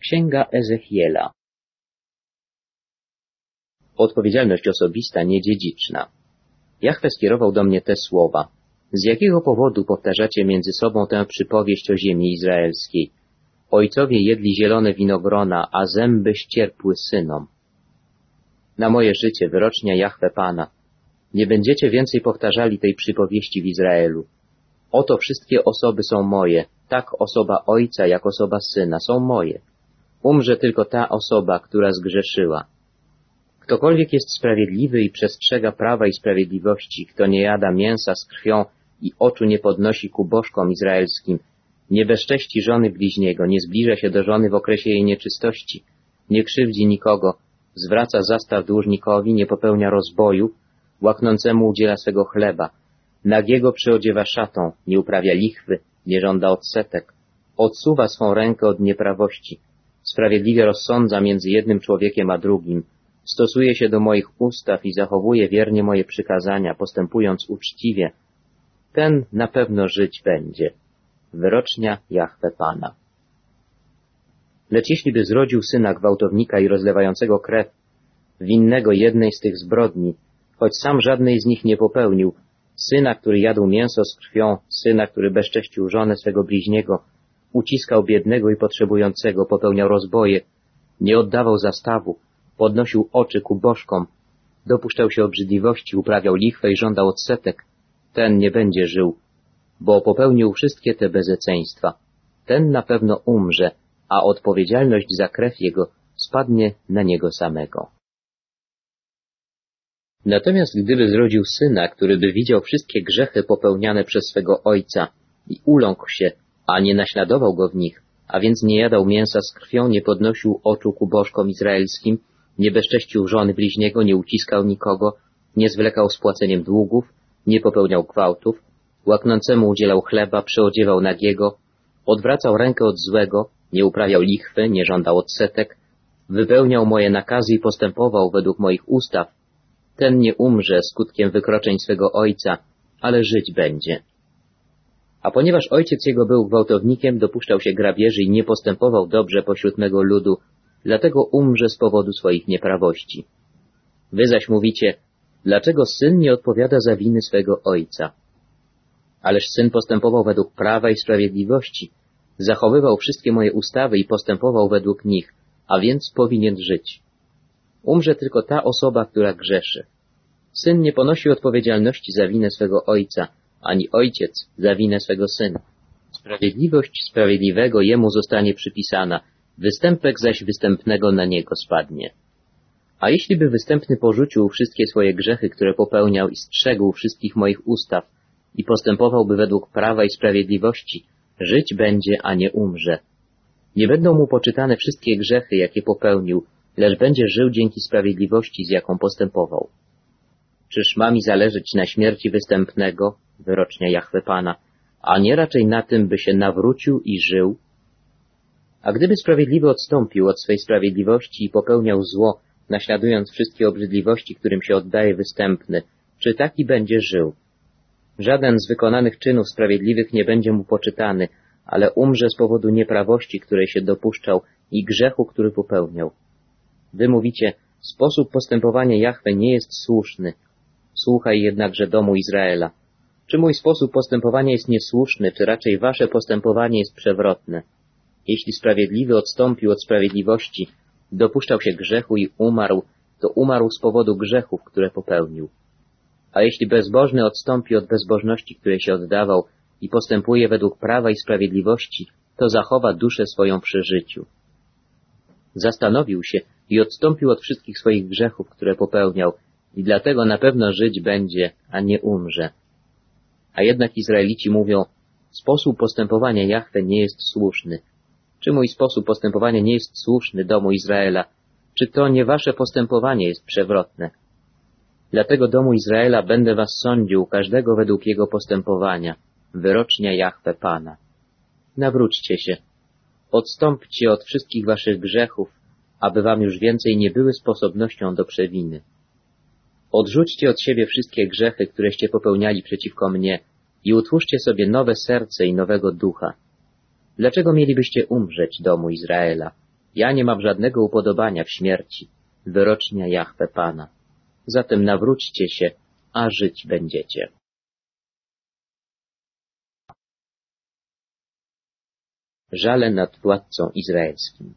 Księga Ezechiela. Odpowiedzialność osobista, niedziedziczna. Jahwe skierował do mnie te słowa. Z jakiego powodu powtarzacie między sobą tę przypowieść o ziemi izraelskiej? Ojcowie jedli zielone winogrona, a zęby ścierpły synom. Na moje życie, wyrocznia Jahwe Pana, nie będziecie więcej powtarzali tej przypowieści w Izraelu. Oto wszystkie osoby są moje, tak osoba ojca, jak osoba syna są moje. Umrze tylko ta osoba, która zgrzeszyła. Ktokolwiek jest sprawiedliwy i przestrzega prawa i sprawiedliwości, kto nie jada mięsa z krwią i oczu nie podnosi ku bożkom izraelskim, nie bezcześci żony bliźniego, nie zbliża się do żony w okresie jej nieczystości, nie krzywdzi nikogo, zwraca zastaw dłużnikowi, nie popełnia rozboju, łaknącemu udziela swego chleba, nagiego przyodziewa szatą, nie uprawia lichwy, nie żąda odsetek, odsuwa swą rękę od nieprawości, sprawiedliwie rozsądza między jednym człowiekiem a drugim, stosuje się do moich ustaw i zachowuje wiernie moje przykazania, postępując uczciwie, ten na pewno żyć będzie. Wyrocznia Jahwe Pana. Lecz jeśli by zrodził syna gwałtownika i rozlewającego krew, winnego jednej z tych zbrodni, choć sam żadnej z nich nie popełnił, syna, który jadł mięso z krwią, syna, który bezcześcił żonę swego bliźniego, uciskał biednego i potrzebującego, popełniał rozboje, nie oddawał zastawu, podnosił oczy ku bożkom, dopuszczał się obrzydliwości, uprawiał lichwę i żądał odsetek, ten nie będzie żył, bo popełnił wszystkie te bezeceństwa. Ten na pewno umrze, a odpowiedzialność za krew jego spadnie na niego samego. Natomiast gdyby zrodził syna, który by widział wszystkie grzechy popełniane przez swego ojca i uląkł się, a nie naśladował go w nich, a więc nie jadał mięsa z krwią, nie podnosił oczu ku bożkom izraelskim, nie bezcześcił żony bliźniego, nie uciskał nikogo, nie zwlekał z płaceniem długów, nie popełniał gwałtów, łaknącemu udzielał chleba, przyodziewał nagiego, odwracał rękę od złego, nie uprawiał lichwy, nie żądał odsetek, wypełniał moje nakazy i postępował według moich ustaw, ten nie umrze skutkiem wykroczeń swego ojca, ale żyć będzie. A ponieważ ojciec jego był gwałtownikiem, dopuszczał się grabieży i nie postępował dobrze pośród mego ludu, dlatego umrze z powodu swoich nieprawości. Wy zaś mówicie, dlaczego syn nie odpowiada za winy swego ojca? Ależ syn postępował według prawa i sprawiedliwości, zachowywał wszystkie moje ustawy i postępował według nich, a więc powinien żyć. Umrze tylko ta osoba, która grzeszy. Syn nie ponosi odpowiedzialności za winę swego ojca, ani ojciec za winę swego syna. Sprawiedliwość sprawiedliwego jemu zostanie przypisana, występek zaś występnego na niego spadnie. A jeśli by występny porzucił wszystkie swoje grzechy, które popełniał i strzegł wszystkich moich ustaw i postępowałby według prawa i sprawiedliwości, żyć będzie, a nie umrze. Nie będą mu poczytane wszystkie grzechy, jakie popełnił, lecz będzie żył dzięki sprawiedliwości, z jaką postępował. Czyż ma mi zależeć na śmierci występnego, wyrocznia Jahwe Pana, a nie raczej na tym, by się nawrócił i żył? A gdyby sprawiedliwy odstąpił od swej sprawiedliwości i popełniał zło, naśladując wszystkie obrzydliwości, którym się oddaje występny, czy taki będzie żył? Żaden z wykonanych czynów sprawiedliwych nie będzie mu poczytany, ale umrze z powodu nieprawości, której się dopuszczał i grzechu, który popełniał. Wy mówicie, sposób postępowania Jahwe nie jest słuszny. Słuchaj jednakże domu Izraela. Czy mój sposób postępowania jest niesłuszny, czy raczej wasze postępowanie jest przewrotne? Jeśli sprawiedliwy odstąpił od sprawiedliwości, dopuszczał się grzechu i umarł, to umarł z powodu grzechów, które popełnił. A jeśli bezbożny odstąpi od bezbożności, której się oddawał i postępuje według prawa i sprawiedliwości, to zachowa duszę swoją przy życiu. Zastanowił się i odstąpił od wszystkich swoich grzechów, które popełniał, i dlatego na pewno żyć będzie, a nie umrze. A jednak Izraelici mówią, sposób postępowania Jahwe nie jest słuszny. Czy mój sposób postępowania nie jest słuszny, domu Izraela? Czy to nie wasze postępowanie jest przewrotne? Dlatego, domu Izraela, będę was sądził, każdego według jego postępowania. Wyrocznia Jahwe Pana. Nawróćcie się. Odstąpcie od wszystkich waszych grzechów, aby wam już więcej nie były sposobnością do przewiny. Odrzućcie od siebie wszystkie grzechy, któreście popełniali przeciwko mnie i utwórzcie sobie nowe serce i nowego ducha. Dlaczego mielibyście umrzeć, domu Izraela? Ja nie mam żadnego upodobania w śmierci, wyrocznia Jahwe Pana. Zatem nawróćcie się, a żyć będziecie. Żale nad władcą izraelskim.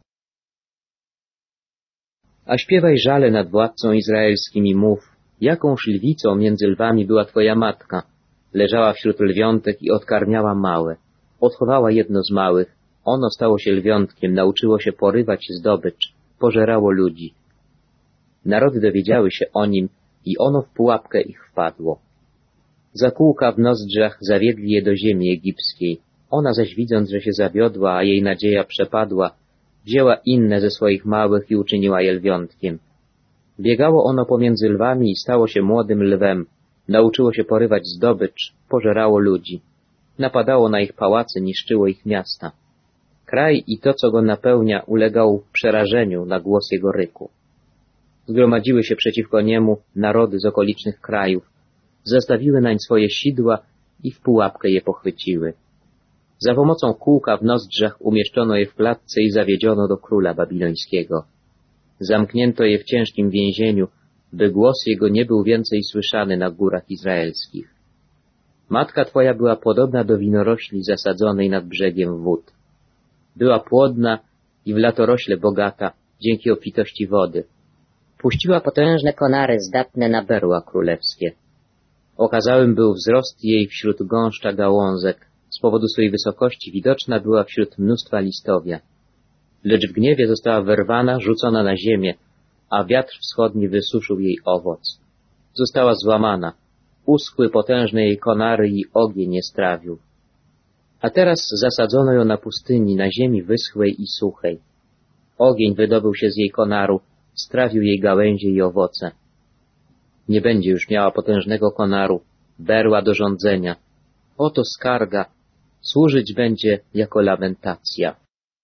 A śpiewaj żale nad władcą izraelskim i mów, jakąż lwicą między lwami była twoja matka. Leżała wśród lwiątek i odkarmiała małe. Odchowała jedno z małych. Ono stało się lwiątkiem, nauczyło się porywać zdobycz, pożerało ludzi. Narody dowiedziały się o nim i ono w pułapkę ich wpadło. Zakółka w nozdrzach zawiedli je do ziemi egipskiej. Ona zaś widząc, że się zawiodła, a jej nadzieja przepadła, wzięła inne ze swoich małych i uczyniła je lwiątkiem. Biegało ono pomiędzy lwami i stało się młodym lwem. Nauczyło się porywać zdobycz, pożerało ludzi. Napadało na ich pałace, niszczyło ich miasta. Kraj i to, co go napełnia, ulegał przerażeniu na głos jego ryku. Zgromadziły się przeciwko niemu narody z okolicznych krajów, zastawiły nań swoje sidła i w pułapkę je pochwyciły. Za pomocą kółka w nozdrzach umieszczono je w klatce i zawiedziono do króla babilońskiego. Zamknięto je w ciężkim więzieniu, by głos jego nie był więcej słyszany na górach izraelskich. Matka twoja była podobna do winorośli zasadzonej nad brzegiem wód. Była płodna i w latorośle bogata, dzięki obfitości wody. Puściła potężne konary zdatne na berła królewskie. Okazałym był wzrost jej wśród gąszcza gałązek, z powodu swojej wysokości widoczna była wśród mnóstwa listowia. Lecz w gniewie została wyrwana, rzucona na ziemię, a wiatr wschodni wysuszył jej owoc. Została złamana, uschły potężne jej konary i ogień je strawił. A teraz zasadzono ją na pustyni, na ziemi wyschłej i suchej. Ogień wydobył się z jej konaru, strawił jej gałęzie i owoce. Nie będzie już miała potężnego konaru, berła do rządzenia. Oto skarga, służyć będzie jako lamentacja.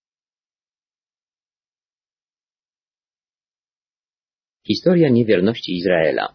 Historia niewierności Izraela.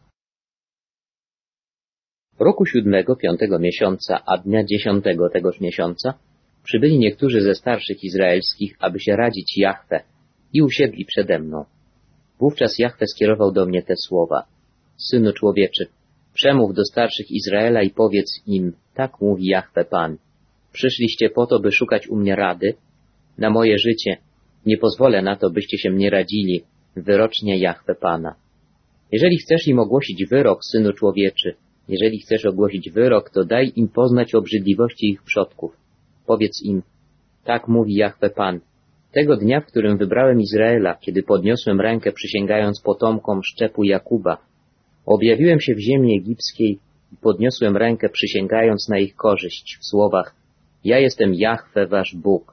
Roku 7, 5 miesiąca, a dnia 10 tegoż miesiąca przybyli niektórzy ze starszych izraelskich, aby się radzić Jahwe i usiedli przede mną. Wówczas Jahwe skierował do mnie te słowa. Synu człowieczy, przemów do starszych Izraela i powiedz im, tak mówi Jahwe Pan. Przyszliście po to, by szukać u mnie rady? Na moje życie nie pozwolę na to, byście się mnie radzili, wyrocznia Jahwe Pana. Jeżeli chcesz im ogłosić wyrok, synu człowieczy, jeżeli chcesz ogłosić wyrok, to daj im poznać obrzydliwości ich przodków. Powiedz im, tak mówi Jahwe Pan. Tego dnia, w którym wybrałem Izraela, kiedy podniosłem rękę przysięgając potomkom szczepu Jakuba, objawiłem się w ziemi egipskiej i podniosłem rękę przysięgając na ich korzyść w słowach: ja jestem Jahwe, wasz Bóg.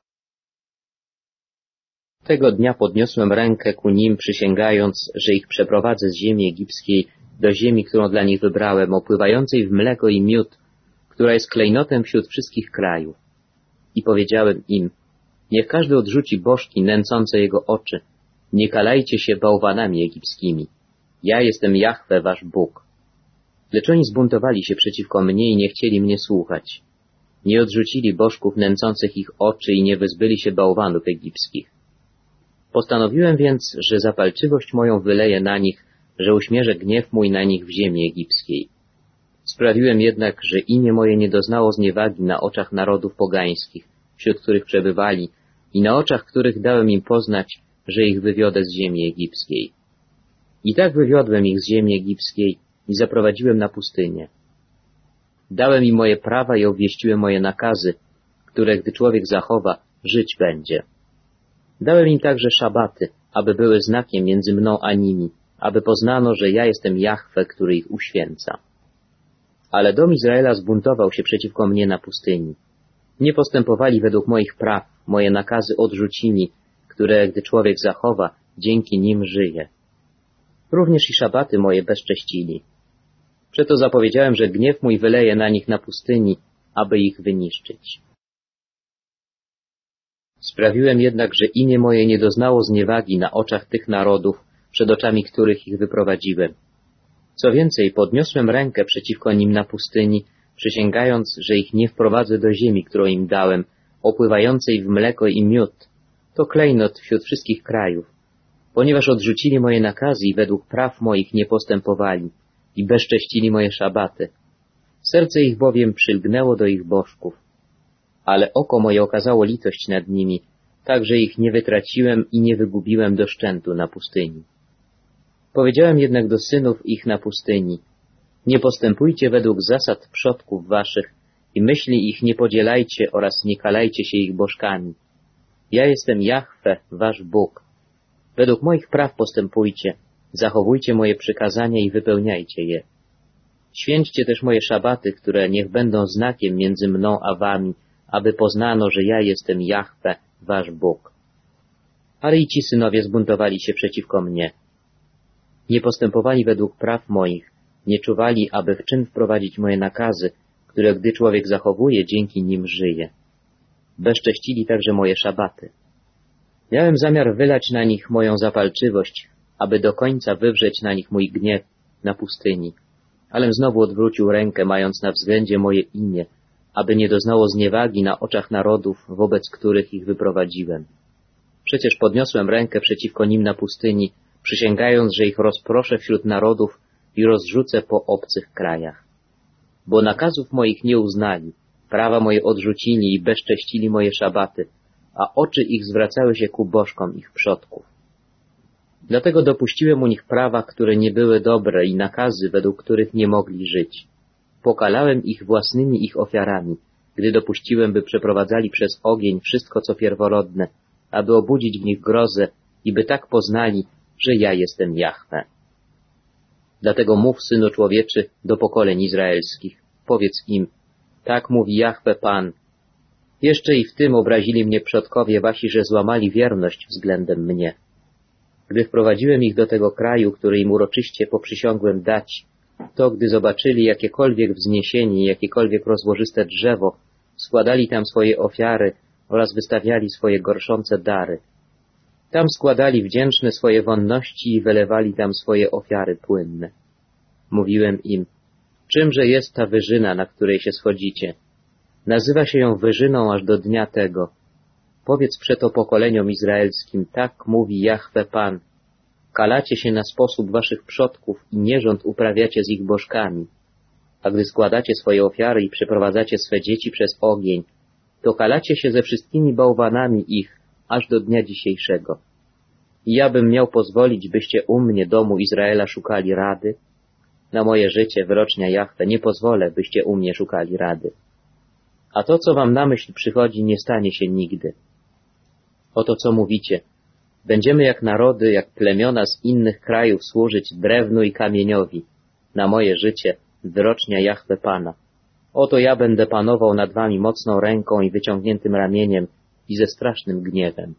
Tego dnia podniosłem rękę ku nim, przysięgając, że ich przeprowadzę z ziemi egipskiej do ziemi, którą dla nich wybrałem, opływającej w mleko i miód, która jest klejnotem wśród wszystkich krajów. I powiedziałem im, niech każdy odrzuci bożki nęcące jego oczy, nie kalajcie się bałwanami egipskimi. Ja jestem Jahwe, wasz Bóg. Lecz oni zbuntowali się przeciwko mnie i nie chcieli mnie słuchać. Nie odrzucili bożków nęcących ich oczy i nie wyzbyli się bałwanów egipskich. Postanowiłem więc, że zapalczywość moją wyleję na nich, że uśmierzę gniew mój na nich w ziemi egipskiej. Sprawiłem jednak, że imię moje nie doznało zniewagi na oczach narodów pogańskich, wśród których przebywali, i na oczach których dałem im poznać, że ich wywiodę z ziemi egipskiej. I tak wywiodłem ich z ziemi egipskiej i zaprowadziłem na pustynię. Dałem im moje prawa i obwieściłem moje nakazy, które gdy człowiek zachowa, żyć będzie. Dałem im także szabaty, aby były znakiem między mną a nimi, aby poznano, że ja jestem Jahwe, który ich uświęca. Ale dom Izraela zbuntował się przeciwko mnie na pustyni. Nie postępowali według moich praw, moje nakazy odrzucili, które, gdy człowiek zachowa, dzięki nim żyje. Również i szabaty moje bezcześcili. Przeto zapowiedziałem, że gniew mój wyleje na nich na pustyni, aby ich wyniszczyć. Sprawiłem jednak, że imię moje nie doznało zniewagi na oczach tych narodów, przed oczami których ich wyprowadziłem. Co więcej, podniosłem rękę przeciwko nim na pustyni, przysięgając, że ich nie wprowadzę do ziemi, którą im dałem, opływającej w mleko i miód, To klejnot wśród wszystkich krajów, ponieważ odrzucili moje nakazy i według praw moich nie postępowali i bezcześcili moje szabaty. Serce ich bowiem przylgnęło do ich bożków. Ale oko moje okazało litość nad nimi, tak że ich nie wytraciłem i nie wygubiłem do szczętu na pustyni. Powiedziałem jednak do synów ich na pustyni: nie postępujcie według zasad przodków waszych i myśli ich nie podzielajcie oraz nie kalajcie się ich bożkami. Ja jestem Jahwe, wasz Bóg. Według moich praw postępujcie, zachowujcie moje przykazania i wypełniajcie je. Święćcie też moje szabaty, które niech będą znakiem między mną a wami, aby poznano, że ja jestem Jahwe, wasz Bóg. Ale i ci synowie zbuntowali się przeciwko mnie. Nie postępowali według praw moich, nie czuwali, aby w czyn wprowadzić moje nakazy, które gdy człowiek zachowuje, dzięki nim żyje. Bezcześcili także moje szabaty. Miałem zamiar wylać na nich moją zapalczywość, aby do końca wywrzeć na nich mój gniew na pustyni, alem znowu odwrócił rękę, mając na względzie moje imię, aby nie doznało zniewagi na oczach narodów, wobec których ich wyprowadziłem. Przecież podniosłem rękę przeciwko nim na pustyni, przysięgając, że ich rozproszę wśród narodów i rozrzucę po obcych krajach. Bo nakazów moich nie uznali, prawa moje odrzucili i bezcześcili moje szabaty, a oczy ich zwracały się ku bożkom ich przodków. Dlatego dopuściłem u nich prawa, które nie były dobre i nakazy, według których nie mogli żyć. Pokalałem ich własnymi ich ofiarami, gdy dopuściłem, by przeprowadzali przez ogień wszystko, co pierworodne, aby obudzić w nich grozę i by tak poznali, że ja jestem Jahwe. Dlatego mów, Synu Człowieczy, do pokoleń izraelskich. Powiedz im: tak mówi Jahwe Pan. Jeszcze i w tym obrazili mnie przodkowie wasi, że złamali wierność względem mnie. Gdy wprowadziłem ich do tego kraju, który im uroczyście poprzysiągłem dać, to gdy zobaczyli jakiekolwiek wzniesienie i jakiekolwiek rozłożyste drzewo, składali tam swoje ofiary oraz wystawiali swoje gorszące dary. Tam składali wdzięczne swoje wonności i wylewali tam swoje ofiary płynne. Mówiłem im: czymże jest ta wyżyna, na której się schodzicie? Nazywa się ją wyżyną aż do dnia tego. Powiedz przeto pokoleniom izraelskim: tak mówi Jahwe Pan. Kalacie się na sposób waszych przodków i nierząd uprawiacie z ich bożkami. A gdy składacie swoje ofiary i przeprowadzacie swe dzieci przez ogień, to kalacie się ze wszystkimi bałwanami ich, aż do dnia dzisiejszego. I ja bym miał pozwolić, byście u mnie, domu Izraela, szukali rady? Na moje życie, wyrocznia Jahwe, nie pozwolę, byście u mnie szukali rady. A to, co wam na myśl przychodzi, nie stanie się nigdy. Oto co mówicie: będziemy jak narody, jak plemiona z innych krajów służyć drewnu i kamieniowi. Na moje życie, wyrocznia Jahwe Pana. Oto ja będę panował nad wami mocną ręką i wyciągniętym ramieniem i ze strasznym gniewem.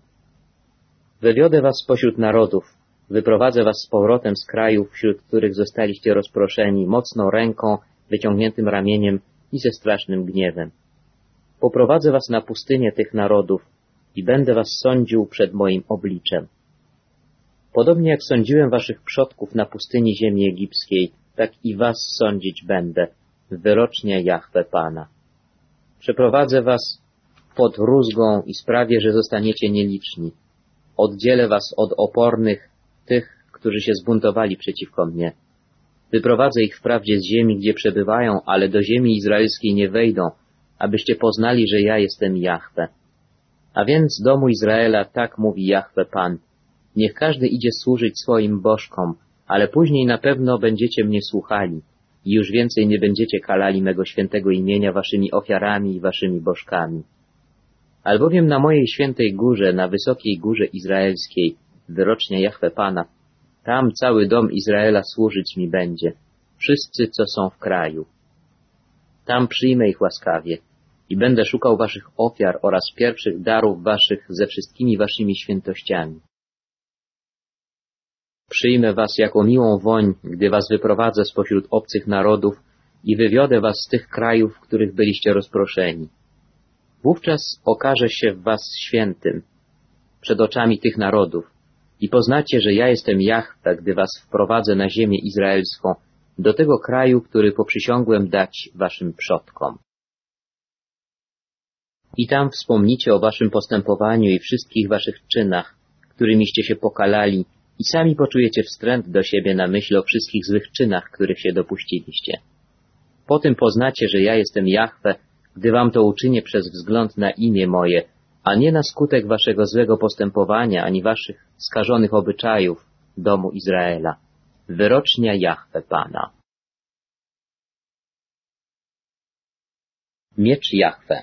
Wywiodę was spośród narodów, wyprowadzę was z powrotem z krajów, wśród których zostaliście rozproszeni, mocną ręką, wyciągniętym ramieniem i ze strasznym gniewem. Poprowadzę was na pustynię tych narodów i będę was sądził przed moim obliczem. Podobnie jak sądziłem waszych przodków na pustyni ziemi egipskiej, tak i was sądzić będę, wyrocznie Jahwe Pana. Przeprowadzę was pod rózgą i sprawię, że zostaniecie nieliczni. Oddzielę was od opornych, tych, którzy się zbuntowali przeciwko mnie. Wyprowadzę ich wprawdzie z ziemi, gdzie przebywają, ale do ziemi izraelskiej nie wejdą, abyście poznali, że ja jestem Jahwe. A więc, domu Izraela, tak mówi Jahwe Pan: niech każdy idzie służyć swoim bożkom, ale później na pewno będziecie mnie słuchali i już więcej nie będziecie kalali mego świętego imienia waszymi ofiarami i waszymi bożkami. Albowiem na mojej świętej górze, na wysokiej górze izraelskiej, wyrocznia Jahwe Pana, tam cały dom Izraela służyć mi będzie, wszyscy, co są w kraju. Tam przyjmę ich łaskawie i będę szukał waszych ofiar oraz pierwszych darów waszych ze wszystkimi waszymi świętościami. Przyjmę was jako miłą woń, gdy was wyprowadzę spośród obcych narodów i wywiodę was z tych krajów, w których byliście rozproszeni. Wówczas okażę się w was świętym przed oczami tych narodów i poznacie, że ja jestem Jahwe, gdy was wprowadzę na ziemię izraelską, do tego kraju, który poprzysiągłem dać waszym przodkom. I tam wspomnicie o waszym postępowaniu i wszystkich waszych czynach, którymiście się pokalali, i sami poczujecie wstręt do siebie na myśl o wszystkich złych czynach, których się dopuściliście. Po tym poznacie, że ja jestem Jahwe, gdy wam to uczynię przez wzgląd na imię moje, a nie na skutek waszego złego postępowania, ani waszych skażonych obyczajów, domu Izraela. Wyrocznia Jahwe Pana. Miecz Jahwe.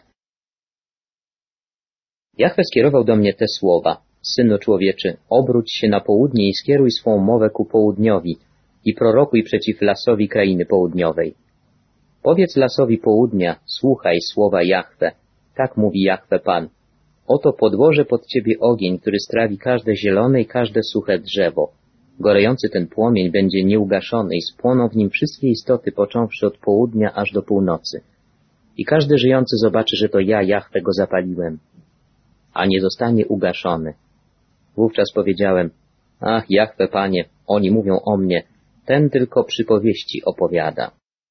Jahwe skierował do mnie te słowa: Synu człowieczy, obróć się na południe i skieruj swą mowę ku południowi i prorokuj przeciw lasowi krainy południowej. Powiedz lasowi południa, słuchaj słowa Jahwe. Tak mówi Jahwe Pan. Oto podłożę pod ciebie ogień, który strawi każde zielone i każde suche drzewo. Gorejący ten płomień będzie nieugaszony i spłoną w nim wszystkie istoty, począwszy od południa aż do północy. I każdy żyjący zobaczy, że to ja, Jahwe, go zapaliłem, a nie zostanie ugaszony. Wówczas powiedziałem: Ach, Jahwe Panie, oni mówią o mnie, ten tylko przypowieści opowiada.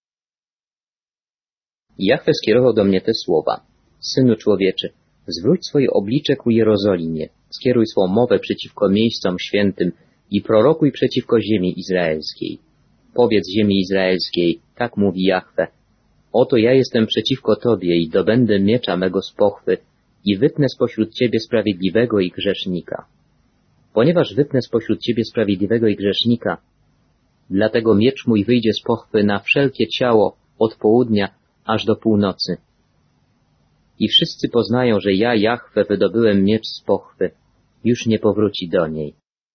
I Jahwe skierował do mnie te słowa: Synu człowieczy, zwróć swoje oblicze ku Jerozolimie, skieruj swą mowę przeciwko miejscom świętym i prorokuj przeciwko ziemi izraelskiej. Powiedz ziemi izraelskiej, tak mówi Jahwe: Oto ja jestem przeciwko tobie i dobędę miecza mego z pochwy i wytnę spośród ciebie sprawiedliwego i grzesznika. Ponieważ wytnę spośród ciebie sprawiedliwego i grzesznika, dlatego miecz mój wyjdzie z pochwy na wszelkie ciało od południa aż do północy. I wszyscy poznają, że ja, Jahwe, wydobyłem miecz z pochwy, już nie powróci do niej.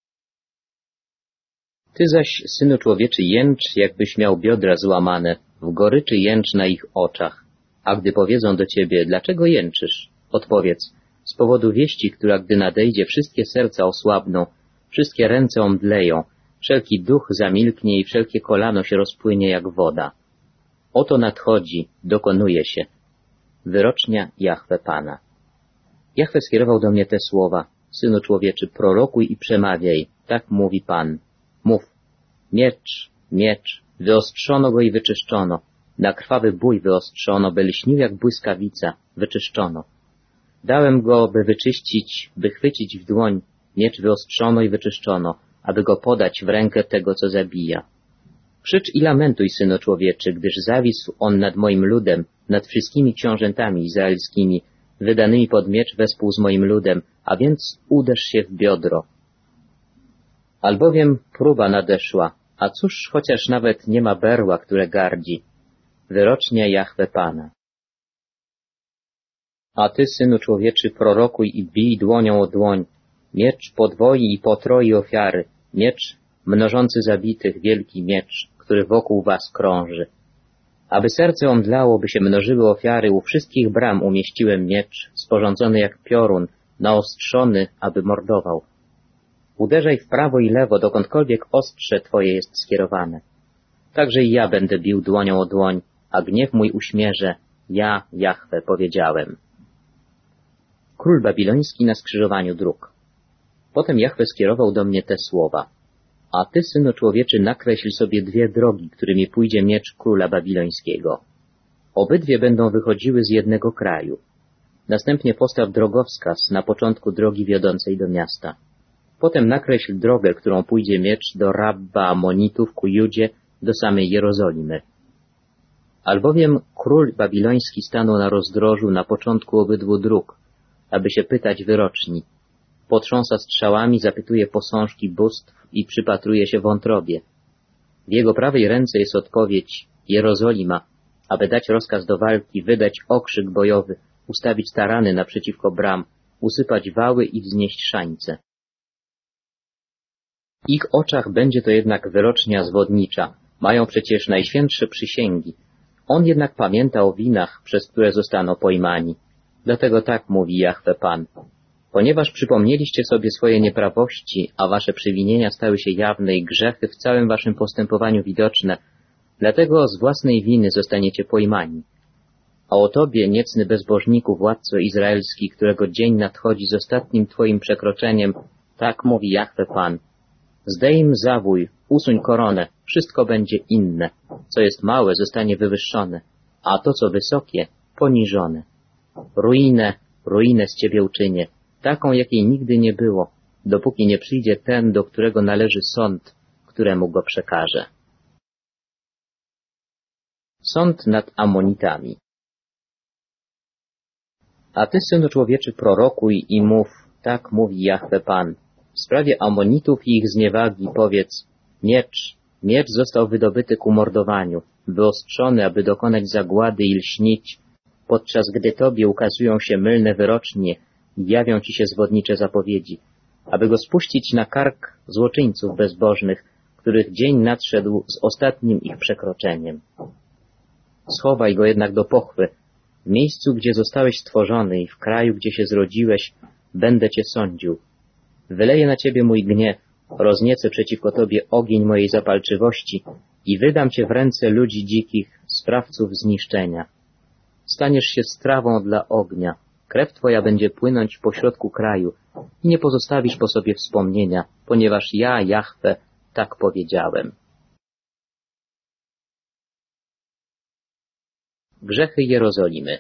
Ty zaś, synu człowieczy, jęcz, jakbyś miał biodra złamane, w goryczy jęcz na ich oczach. A gdy powiedzą do ciebie: dlaczego jęczysz? Odpowiedz: z powodu wieści, która gdy nadejdzie, wszystkie serca osłabną, wszystkie ręce omdleją, wszelki duch zamilknie i wszelkie kolano się rozpłynie jak woda. Oto nadchodzi, dokonuje się. Wyrocznia Jahwe Pana. Jahwe skierował do mnie te słowa: Synu człowieczy, prorokuj i przemawiaj, tak mówi Pan. Mów: miecz, miecz, wyostrzono go i wyczyszczono, na krwawy bój wyostrzono, by lśnił jak błyskawica, wyczyszczono. Dałem go, by wyczyścić, by chwycić w dłoń, miecz wyostrzono i wyczyszczono, aby go podać w rękę tego, co zabija. Krzycz i lamentuj, synu człowieczy, gdyż zawisł on nad moim ludem, nad wszystkimi książętami izraelskimi, wydanymi pod miecz wespół z moim ludem, a więc uderz się w biodro. Albowiem próba nadeszła, a cóż, chociaż nawet nie ma berła, które gardzi. Wyrocznia Jahwe Pana. A ty, synu człowieczy, prorokuj i bij dłonią o dłoń. Miecz podwoi i potroi ofiary, miecz mnożący zabitych, wielki miecz, który wokół was krąży. Aby serce omdlało, by się mnożyły ofiary, u wszystkich bram umieściłem miecz, sporządzony jak piorun, naostrzony, aby mordował. Uderzaj w prawo i lewo, dokądkolwiek ostrze twoje jest skierowane. Także i ja będę bił dłonią o dłoń, a gniew mój uśmierzę. Ja, Jahwe, powiedziałem. Król babiloński na skrzyżowaniu dróg. Potem Jahwe skierował do mnie te słowa: a ty, synu człowieczy, nakreśl sobie 2 drogi, którymi pójdzie miecz króla babilońskiego. Obydwie będą wychodziły z jednego kraju. Następnie postaw drogowskaz na początku drogi wiodącej do miasta. Potem nakreśl drogę, którą pójdzie miecz do Rabba Amonitów ku Judzie, do samej Jerozolimy. Albowiem król babiloński stanął na rozdrożu na początku obydwu dróg, aby się pytać wyroczni. Potrząsa strzałami, zapytuje posążki bóstw i przypatruje się wątrobie. W jego prawej ręce jest odpowiedź: Jerozolima, aby dać rozkaz do walki, wydać okrzyk bojowy, ustawić tarany naprzeciwko bram, usypać wały i wznieść szańce. W ich oczach będzie to jednak wyrocznia zwodnicza. Mają przecież najświętsze przysięgi. On jednak pamięta o winach, przez które zostaną pojmani. Dlatego tak mówi Jahwe Pan. Ponieważ przypomnieliście sobie swoje nieprawości, a wasze przewinienia stały się jawne i grzechy w całym waszym postępowaniu widoczne, dlatego z własnej winy zostaniecie pojmani. A o tobie, niecny bezbożniku, władco izraelski, którego dzień nadchodzi z ostatnim twoim przekroczeniem, tak mówi Jahwe Pan. Zdejm zawój, usuń koronę, wszystko będzie inne. Co jest małe, zostanie wywyższone, a to, co wysokie, poniżone. Ruinę z ciebie uczynię, taką, jakiej nigdy nie było, dopóki nie przyjdzie ten, do którego należy sąd, któremu go przekaże. Sąd nad Amonitami. A ty, synu człowieczy, prorokuj i mów, tak mówi Jahwe Pan. W sprawie Amonitów i ich zniewagi powiedz, miecz został wydobyty ku mordowaniu, wyostrzony, aby dokonać zagłady i lśnić, podczas gdy tobie ukazują się mylne wyrocznie i jawią ci się zwodnicze zapowiedzi, aby go spuścić na kark złoczyńców bezbożnych, których dzień nadszedł z ostatnim ich przekroczeniem. Schowaj go jednak do pochwy. W miejscu, gdzie zostałeś stworzony i w kraju, gdzie się zrodziłeś, będę cię sądził. Wyleję na ciebie mój gniew, rozniecę przeciwko tobie ogień mojej zapalczywości i wydam cię w ręce ludzi dzikich, sprawców zniszczenia. Staniesz się strawą dla ognia, krew twoja będzie płynąć po środku kraju i nie pozostawisz po sobie wspomnienia, ponieważ ja, Jahwe, tak powiedziałem. Grzechy Jerozolimy.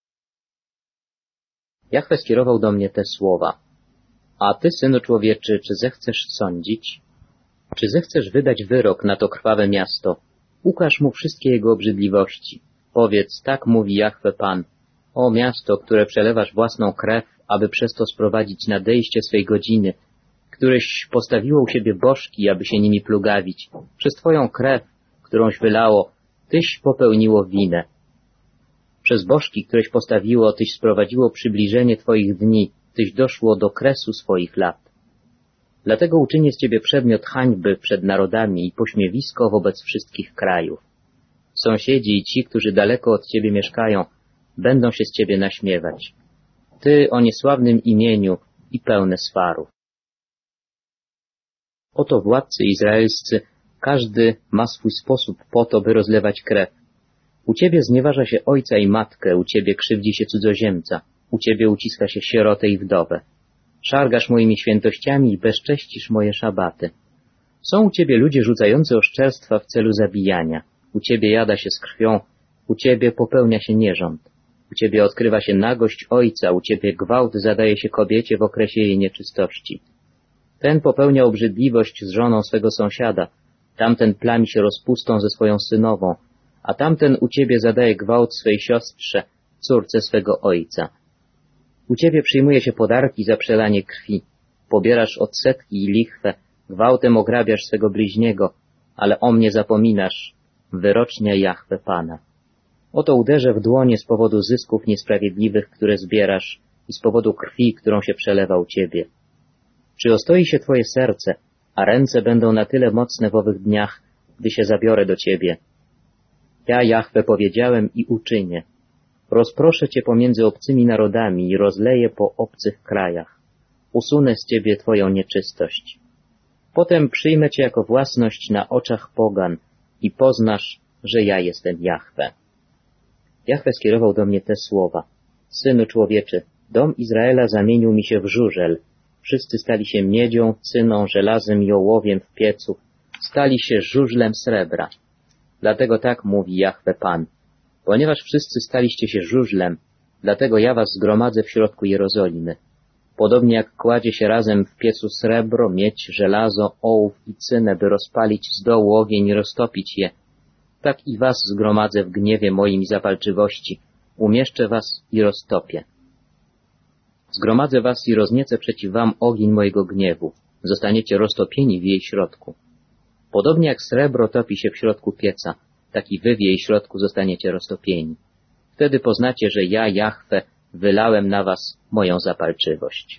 Jahwe skierował do mnie te słowa. A ty, synu człowieczy, czy zechcesz sądzić? Czy zechcesz wydać wyrok na to krwawe miasto? Ukaż mu wszystkie jego obrzydliwości. Powiedz, tak mówi Jahwe Pan. O miasto, które przelewasz własną krew, aby przez to sprowadzić nadejście swej godziny, któreś postawiło u siebie bożki, aby się nimi plugawić. Przez twoją krew, którąś wylało, tyś popełniło winę. Przez bożki, któreś postawiło, tyś sprowadziło przybliżenie twoich dni, tyś doszło do kresu swoich lat. Dlatego uczynię z ciebie przedmiot hańby przed narodami i pośmiewisko wobec wszystkich krajów. Sąsiedzi i ci, którzy daleko od ciebie mieszkają, będą się z ciebie naśmiewać. Ty o niesławnym imieniu i pełne swarów. Oto władcy izraelscy, każdy ma swój sposób po to, by rozlewać krew. U ciebie znieważa się ojca i matkę, u ciebie krzywdzi się cudzoziemca, u ciebie uciska się sierotę i wdowę. Szargasz moimi świętościami i bezcześcisz moje szabaty. Są u ciebie ludzie rzucający oszczerstwa w celu zabijania. U ciebie jada się z krwią, u ciebie popełnia się nierząd. U ciebie odkrywa się nagość ojca, u ciebie gwałt zadaje się kobiecie w okresie jej nieczystości. Ten popełnia obrzydliwość z żoną swego sąsiada, tamten plami się rozpustą ze swoją synową, a tamten u ciebie zadaje gwałt swej siostrze, córce swego ojca. U ciebie przyjmuje się podarki za przelanie krwi, pobierasz odsetki i lichwę, gwałtem ograbiasz swego bliźniego, ale o mnie zapominasz, wyrocznia Jahwe Pana. Oto uderzę w dłonie z powodu zysków niesprawiedliwych, które zbierasz i z powodu krwi, którą się przelewa u ciebie. Czy ostoi się twoje serce, a ręce będą na tyle mocne w owych dniach, gdy się zabiorę do ciebie? Ja, Jahwe, powiedziałem i uczynię. Rozproszę cię pomiędzy obcymi narodami i rozleję po obcych krajach. Usunę z ciebie twoją nieczystość. Potem przyjmę cię jako własność na oczach pogan i poznasz, że ja jestem Jahwe. Jahwe skierował do mnie te słowa. Synu człowieczy, dom Izraela zamienił mi się w żużel. Wszyscy stali się miedzią, cyną, żelazem i ołowiem w piecu. Stali się żużlem srebra. Dlatego tak mówi Jahwe Pan. Ponieważ wszyscy staliście się żużlem, dlatego ja was zgromadzę w środku Jerozolimy. Podobnie jak kładzie się razem w piecu srebro, miedź, żelazo, ołów i cynę, by rozpalić z dołu ogień i roztopić je, tak i was zgromadzę w gniewie moim i zapalczywości, umieszczę was i roztopię. Zgromadzę was i rozniecę przeciw wam ogień mojego gniewu, zostaniecie roztopieni w jej środku. Podobnie jak srebro topi się w środku pieca, tak i wy w jej środku zostaniecie roztopieni. Wtedy poznacie, że ja, Jahwe, wylałem na was moją zapalczywość.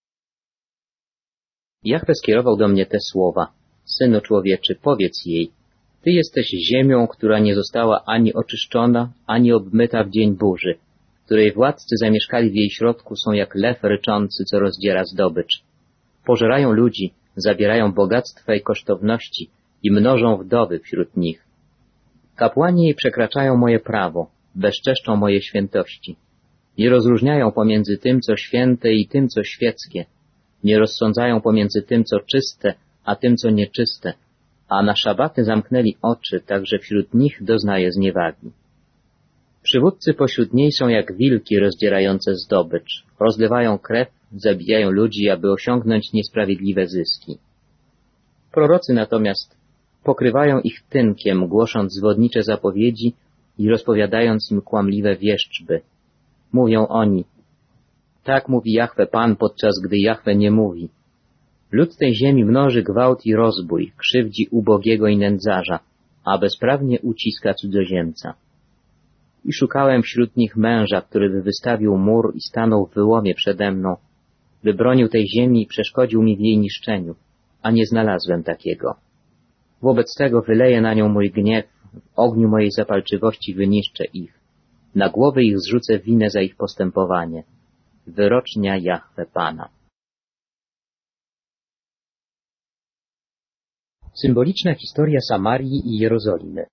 Jahwe skierował do mnie te słowa. Synu człowieczy, powiedz jej, ty jesteś ziemią, która nie została ani oczyszczona, ani obmyta w dzień burzy, której władcy zamieszkali w jej środku są jak lew ryczący, co rozdziera zdobycz. Pożerają ludzi, zabierają bogactwa i kosztowności i mnożą wdowy wśród nich. Kapłani jej przekraczają moje prawo, bezczeszczą moje świętości. Nie rozróżniają pomiędzy tym, co święte i tym, co świeckie. Nie rozsądzają pomiędzy tym, co czyste, a tym, co nieczyste, a na szabaty zamknęli oczy, tak że wśród nich doznaje zniewagi. Przywódcy pośród niej są jak wilki rozdzierające zdobycz. Rozlewają krew, zabijają ludzi, aby osiągnąć niesprawiedliwe zyski. Prorocy natomiast pokrywają ich tynkiem, głosząc zwodnicze zapowiedzi i rozpowiadając im kłamliwe wieszczby. Mówią oni: tak mówi Jahwe Pan, podczas gdy Jahwe nie mówi. Lud tej ziemi mnoży gwałt i rozbój, krzywdzi ubogiego i nędzarza, a bezprawnie uciska cudzoziemca. I szukałem wśród nich męża, który by wystawił mur i stanął w wyłomie przede mną, by bronił tej ziemi i przeszkodził mi w jej niszczeniu, a nie znalazłem takiego. Wobec tego wyleję na nią mój gniew, w ogniu mojej zapalczywości wyniszczę ich, na głowy ich zrzucę winę za ich postępowanie. Wyrocznia Jahwe Pana. Symboliczna historia Samarii i Jerozolimy.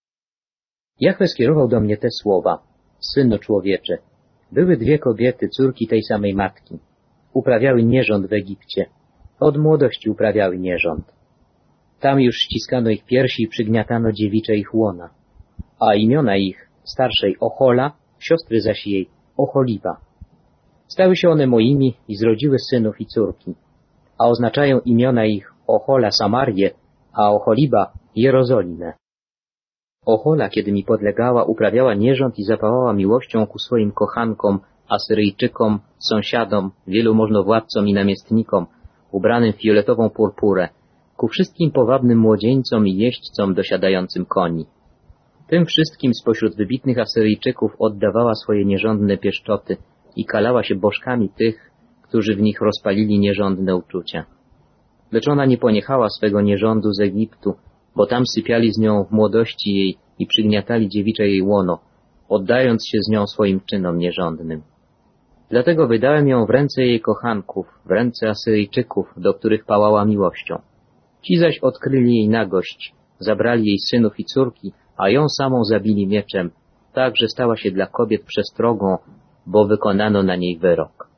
Jahwe skierował do mnie te słowa: Synu człowiecze, były dwie kobiety, córki tej samej matki. Uprawiały nierząd w Egipcie. Od młodości uprawiały nierząd. Tam już ściskano ich piersi i przygniatano dziewicze ich łona. A imiona ich, starszej Ohola, siostry zaś jej Oholiba. Stały się one moimi i zrodziły synów i córki. A oznaczają imiona ich Ohola Samarię, a Oholiba Jerozolimę. Ohola, kiedy mi podlegała, uprawiała nierząd i zapałała miłością ku swoim kochankom, Asyryjczykom, sąsiadom, wielu możnowładcom i namiestnikom, ubranym w fioletową purpurę, ku wszystkim powabnym młodzieńcom i jeźdźcom dosiadającym koni. Tym wszystkim spośród wybitnych Asyryjczyków oddawała swoje nierządne pieszczoty i kalała się bożkami tych, którzy w nich rozpalili nierządne uczucia. Lecz ona nie poniechała swego nierządu z Egiptu, bo tam sypiali z nią w młodości jej i przygniatali dziewicze jej łono, oddając się z nią swoim czynom nierządnym. Dlatego wydałem ją w ręce jej kochanków, w ręce Asyryjczyków, do których pałała miłością. Ci zaś odkryli jej nagość, zabrali jej synów i córki, a ją samą zabili mieczem, tak, że stała się dla kobiet przestrogą, bo wykonano na niej wyrok.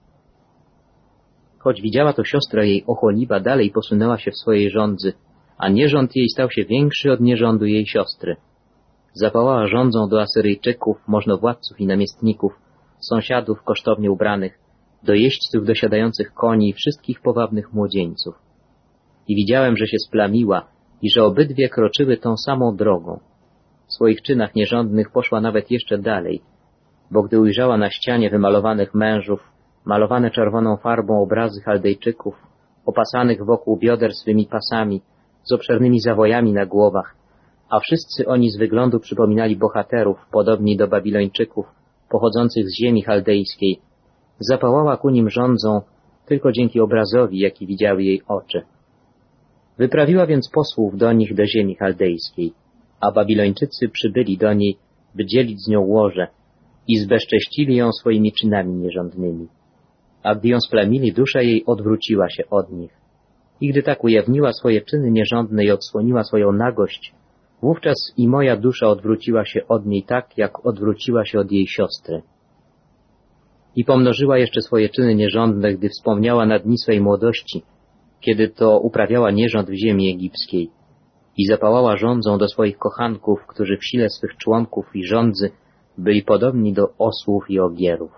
Choć widziała to siostra jej Oholiba, dalej posunęła się w swojej żądzy, a nierząd jej stał się większy od nierządu jej siostry. Zapałała żądzą do Asyryjczyków, możnowładców i namiestników, sąsiadów kosztownie ubranych, do jeźdźców dosiadających koni i wszystkich powabnych młodzieńców. I widziałem, że się splamiła i że obydwie kroczyły tą samą drogą. W swoich czynach nierządnych poszła nawet jeszcze dalej, bo gdy ujrzała na ścianie wymalowanych mężów, malowane czerwoną farbą obrazy Chaldejczyków, opasanych wokół bioder swymi pasami, z obszernymi zawojami na głowach, a wszyscy oni z wyglądu przypominali bohaterów, podobni do Babilończyków, pochodzących z ziemi chaldejskiej, zapałała ku nim żądzą tylko dzięki obrazowi, jaki widziały jej oczy. Wyprawiła więc posłów do nich do ziemi chaldejskiej, a Babilończycy przybyli do niej, by dzielić z nią łoże i zbezcześcili ją swoimi czynami nierządnymi. A gdy ją splamili, dusza jej odwróciła się od nich. I gdy tak ujawniła swoje czyny nierządne i odsłoniła swoją nagość, wówczas i moja dusza odwróciła się od niej tak, jak odwróciła się od jej siostry. I pomnożyła jeszcze swoje czyny nierządne, gdy wspomniała na dni swej młodości, kiedy to uprawiała nierząd w ziemi egipskiej i zapałała żądzą do swoich kochanków, którzy w sile swych członków i żądzy byli podobni do osłów i ogierów.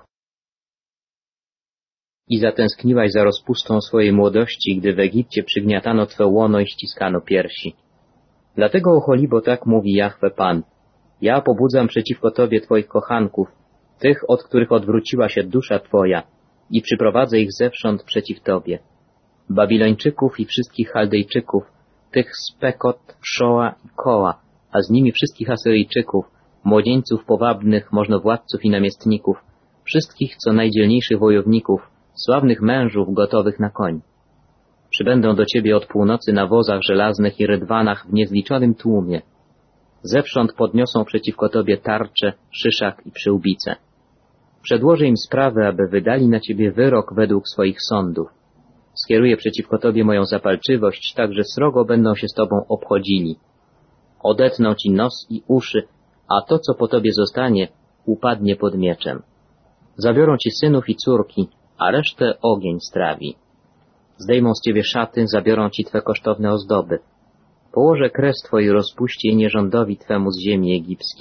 I zatęskniłaś za rozpustą swojej młodości, gdy w Egipcie przygniatano Twe łono i ściskano piersi. Dlatego, Oholibo, tak mówi Jahwe Pan: ja pobudzam przeciwko Tobie Twoich kochanków, tych, od których odwróciła się dusza Twoja, i przyprowadzę ich zewsząd przeciw Tobie. Babilończyków i wszystkich Chaldejczyków, tych z Pekot, Szoa i Koła, a z nimi wszystkich Asyryjczyków, młodzieńców powabnych, możnowładców i namiestników, wszystkich co najdzielniejszych wojowników, sławnych mężów gotowych na koń. Przybędą do Ciebie od północy na wozach żelaznych i rydwanach w niezliczonym tłumie. Zewsząd podniosą przeciwko Tobie tarcze, szyszak i przyłbice. Przedłożę im sprawę, aby wydali na Ciebie wyrok według swoich sądów. Skieruję przeciwko Tobie moją zapalczywość, tak że srogo będą się z Tobą obchodzili. Odetną Ci nos i uszy, a to, co po Tobie zostanie, upadnie pod mieczem. Zabiorą Ci synów i córki, a resztę ogień strawi. Zdejmą z Ciebie szaty, zabiorą Ci Twe kosztowne ozdoby. Położę kres Twojej rozpuście i nierządowi Twemu z ziemi egipskiej,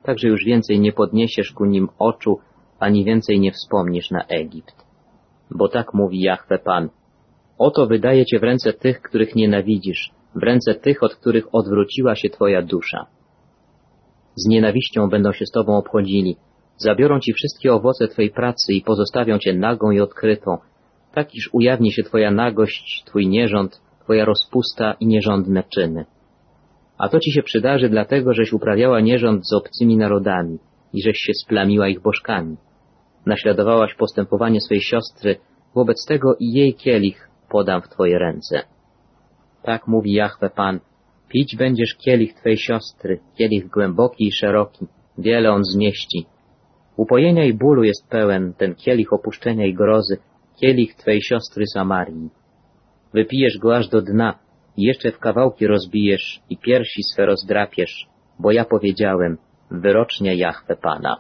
także już więcej nie podniesiesz ku nim oczu, ani więcej nie wspomnisz na Egipt. Bo tak mówi Jahwe Pan. Oto wydaję cię w ręce tych, których nienawidzisz, w ręce tych, od których odwróciła się twoja dusza. Z nienawiścią będą się z tobą obchodzili, zabiorą ci wszystkie owoce twej pracy i pozostawią cię nagą i odkrytą, tak iż ujawni się twoja nagość, twój nierząd, twoja rozpusta i nierządne czyny. A to ci się przydarzy dlatego, żeś uprawiała nierząd z obcymi narodami i żeś się splamiła ich bożkami. Naśladowałaś postępowanie swej siostry, wobec tego i jej kielich podam w twoje ręce. Tak mówi Jahwe Pan, pić będziesz kielich twej siostry, kielich głęboki i szeroki, wiele on zmieści. Upojenia i bólu jest pełen ten kielich opuszczenia i grozy, kielich twej siostry Samarii. Wypijesz go aż do dna i jeszcze w kawałki rozbijesz i piersi swe rozdrapiesz, bo ja powiedziałem, wyrocznia Jahwe Pana.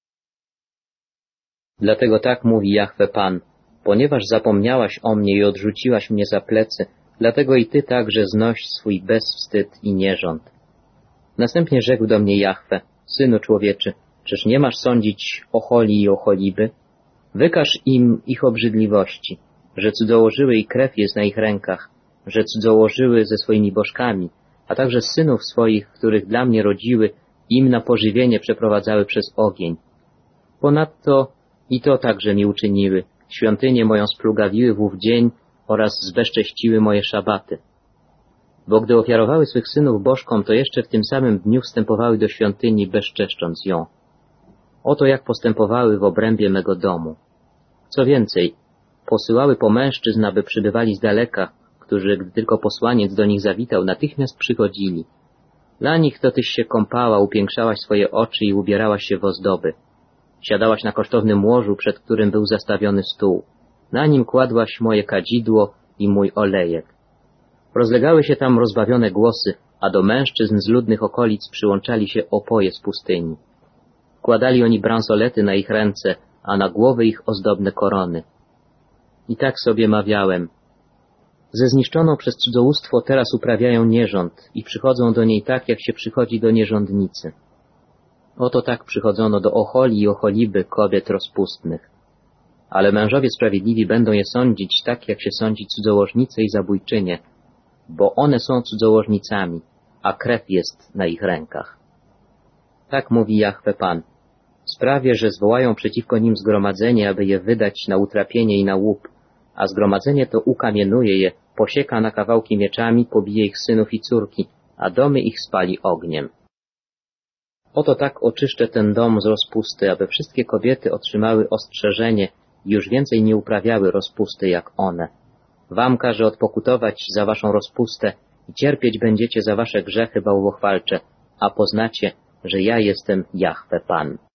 Dlatego tak mówi Jahwe Pan, ponieważ zapomniałaś o mnie i odrzuciłaś mnie za plecy, dlatego i ty także znoś swój bezwstyd i nierząd. Następnie rzekł do mnie Jahwe, synu człowieczy, czyż nie masz sądzić Oholi i Oholiby? Wykaż im ich obrzydliwości, że cudzołożyły i krew jest na ich rękach, że cudzołożyły ze swoimi bożkami, a także synów swoich, których dla mnie rodziły, im na pożywienie przeprowadzały przez ogień. Ponadto i to także mi uczyniły, świątynię moją splugawiły w ów dzień oraz zbezcześciły moje szabaty. Bo gdy ofiarowały swych synów bożkom, to jeszcze w tym samym dniu wstępowały do świątyni, bezczeszcząc ją. Oto jak postępowały w obrębie mego domu. Co więcej, posyłały po mężczyzn, aby przybywali z daleka, którzy, gdy tylko posłaniec do nich zawitał, natychmiast przychodzili. Dla nich to tyś się kąpała, upiększałaś swoje oczy i ubierałaś się w ozdoby. Siadałaś na kosztownym łożu, przed którym był zastawiony stół. Na nim kładłaś moje kadzidło i mój olejek. Rozlegały się tam rozbawione głosy, a do mężczyzn z ludnych okolic przyłączali się opoje z pustyni. Kładali oni bransolety na ich ręce, a na głowy ich ozdobne korony. I tak sobie mawiałem. Ze zniszczoną przez cudzołóstwo teraz uprawiają nierząd i przychodzą do niej tak, jak się przychodzi do nierządnicy. Oto tak przychodzono do Oholi i Oholiby, kobiet rozpustnych. Ale mężowie sprawiedliwi będą je sądzić tak, jak się sądzi cudzołożnice i zabójczynie, bo one są cudzołożnicami, a krew jest na ich rękach. Tak mówi Jahwe Pan. Sprawię, że zwołają przeciwko nim zgromadzenie, aby je wydać na utrapienie i na łup, a zgromadzenie to ukamienuje je, posieka na kawałki mieczami, pobije ich synów i córki, a domy ich spali ogniem. Oto tak oczyszczę ten dom z rozpusty, aby wszystkie kobiety otrzymały ostrzeżenie i już więcej nie uprawiały rozpusty jak one. Wam każę odpokutować za waszą rozpustę i cierpieć będziecie za wasze grzechy bałwochwalcze, a poznacie, że ja jestem Jahwe Pan.